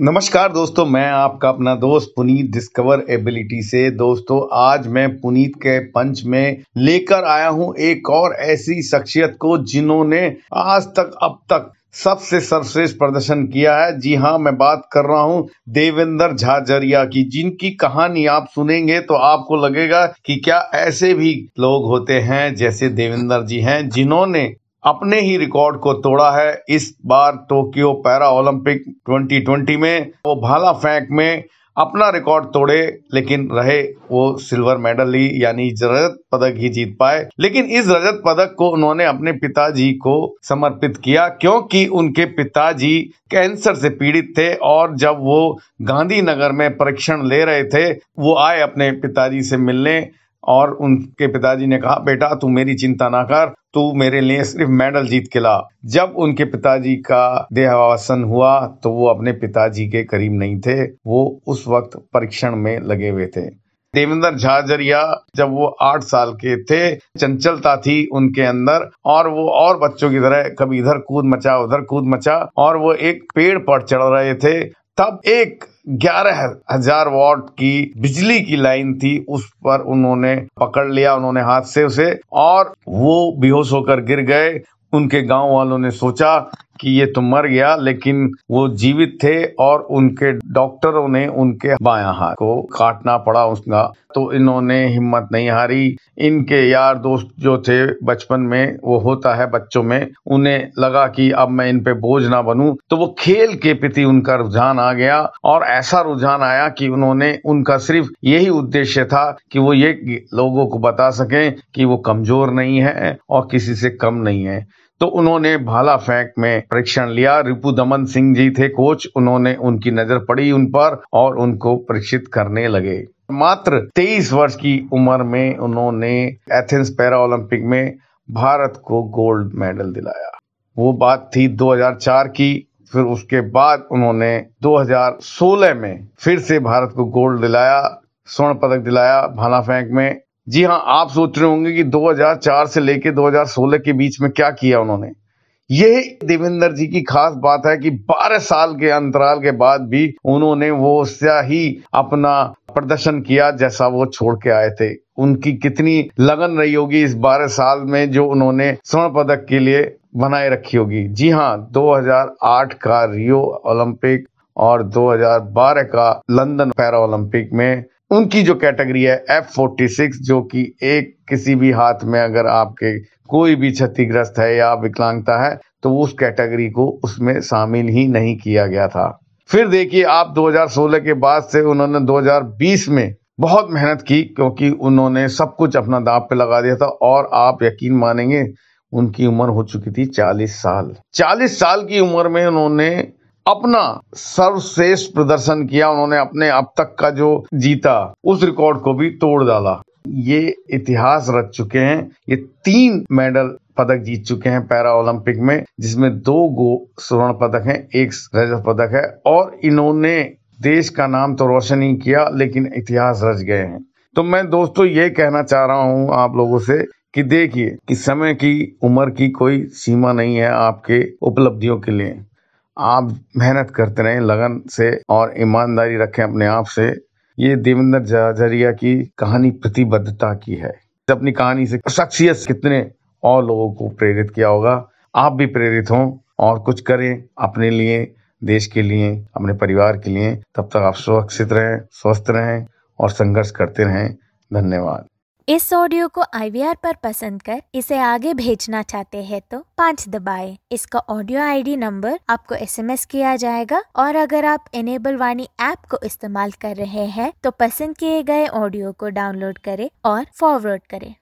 नमस्कार दोस्तों, मैं आपका अपना दोस्त पुनीत डिस्कवर एबिलिटी से। दोस्तों, आज मैं पुनीत के पंच में लेकर आया हूं एक और ऐसी शख्सियत को जिन्होंने आज तक अब तक सबसे सर्वश्रेष्ठ प्रदर्शन किया है। जी हां, मैं बात कर रहा हूं देवेंद्र झाझरिया की, जिनकी कहानी आप सुनेंगे तो आपको लगेगा कि क्या ऐसे भी लोग होते हैं जैसे देवेंद्र जी हैं, जिन्होंने अपने ही रिकॉर्ड को तोड़ा है। इस बार टोक्यो पैरा ओलंपिक 2020 में वो भाला फेंक में अपना रिकॉर्ड तोड़े, लेकिन रहे वो सिल्वर मेडल ही, यानी रजत पदक ही जीत पाए। लेकिन इस रजत पदक को उन्होंने अपने पिताजी को समर्पित किया, क्योंकि उनके पिताजी कैंसर से पीड़ित थे और जब वो गांधीनगर में परीक्षण ले रहे थे, वो आए अपने पिताजी से मिलने और उनके पिताजी ने कहा, बेटा तू मेरी चिंता ना कर, तू मेरे लिए सिर्फ मेडल जीत के ला। जब उनके पिताजी का देहावसान हुआ तो वो अपने पिताजी के करीब नहीं थे, वो उस वक्त परीक्षण में लगे हुए थे। देवेंद्र झाझरिया जब वो 8 साल के थे, चंचलता थी उनके अंदर और वो और बच्चों की तरह कभी इधर कूद मचा उधर कूद मचा, और वो एक पेड़ पर चढ़ रहे थे। तब एक 11,000 वॉट की बिजली की लाइन थी, उस पर उन्होंने पकड़ लिया, उन्होंने हाथ से उसे, और वो बेहोश होकर गिर गए। उनके गांव वालों ने सोचा कि ये तो मर गया, लेकिन वो जीवित थे और उनके डॉक्टरों ने उनके बायां हाथ को काटना पड़ा उसका। तो इन्होंने हिम्मत नहीं हारी। इनके यार दोस्त जो थे बचपन में, वो होता है बच्चों में, उन्हें लगा कि अब मैं इन पे बोझ ना बनूं, तो वो खेल के प्रति उनका रुझान आ गया। और ऐसा रुझान आया कि उनका सिर्फ यही उद्देश्य था कि वो ये लोगों को बता सकें कि वो कमजोर नहीं है और किसी से कम नहीं है। तो उन्होंने भाला फेंक में परीक्षण लिया। रिपुदमन सिंह जी थे कोच, उन्होंने उनकी नजर पड़ी उन पर और उनको परीक्षित करने लगे। मात्र 23 वर्ष की उम्र में उन्होंने एथेंस पैरा ओलंपिक में भारत को गोल्ड मेडल दिलाया। वो बात थी 2004 की। फिर उसके बाद उन्होंने 2016 में फिर से भारत को गोल्ड दिलाया, स्वर्ण पदक दिलाया भाला फेंक में। जी हाँ, आप सोच रहे होंगे कि 2004 से लेके 2016 के बीच में क्या किया उन्होंने। ये देवेंद्र जी की खास बात है कि 12 साल के अंतराल के बाद भी उन्होंने वो ही अपना प्रदर्शन किया जैसा वो छोड़ के आए थे। उनकी कितनी लगन रही होगी इस 12 साल में, जो उन्होंने स्वर्ण पदक के लिए बनाए रखी होगी। जी हाँ, 2008 का रियो ओलंपिक और 2012 का लंदन पैरा ओलंपिक में उनकी जो कैटेगरी है F46, जो कि एक किसी भी हाथ में अगर आपके कोई भी क्षतिग्रस्त है या विकलांगता है, तो उस कैटेगरी को उसमें शामिल ही नहीं किया गया था। फिर देखिए आप 2016 के बाद से उन्होंने 2020 में बहुत मेहनत की, क्योंकि उन्होंने सब कुछ अपना दांव पे लगा दिया था। और आप यकीन मानेंगे, उनकी उम्र हो चुकी थी 40 साल। 40 साल की उम्र में उन्होंने अपना सर्वश्रेष्ठ प्रदर्शन किया। उन्होंने अपने अब तक का जो जीता उस रिकॉर्ड को भी तोड़ डाला। ये इतिहास रच चुके हैं। ये 3 मेडल पदक जीत चुके हैं पैरा ओलंपिक में, जिसमें 2 स्वर्ण पदक हैं, 1 रजत पदक है। और इन्होंने देश का नाम तो रोशन ही किया, लेकिन इतिहास रच गए हैं। तो मैं दोस्तों ये कहना चाह रहा हूं आप लोगों से कि देखिए कि समय की, उम्र की कोई सीमा नहीं है आपके उपलब्धियों के लिए। आप मेहनत करते रहें लगन से और ईमानदारी रखें अपने आप से। ये देवेंद्र झाझरिया की कहानी प्रतिबद्धता की है। अपनी कहानी से शख्सियत कितने और लोगों को प्रेरित किया होगा। आप भी प्रेरित हों और कुछ करें अपने लिए, देश के लिए, अपने परिवार के लिए। तब तक आप सुरक्षित रहें, स्वस्थ रहें और संघर्ष करते रहें। धन्यवाद। इस ऑडियो को IVR पर पसंद कर इसे आगे भेजना चाहते हैं तो 5 दबाएं। इसका ऑडियो ID नंबर आपको SMS किया जाएगा। और अगर आप इनेबल वाणी ऐप को इस्तेमाल कर रहे हैं तो पसंद किए गए ऑडियो को डाउनलोड करें और फॉरवर्ड करें।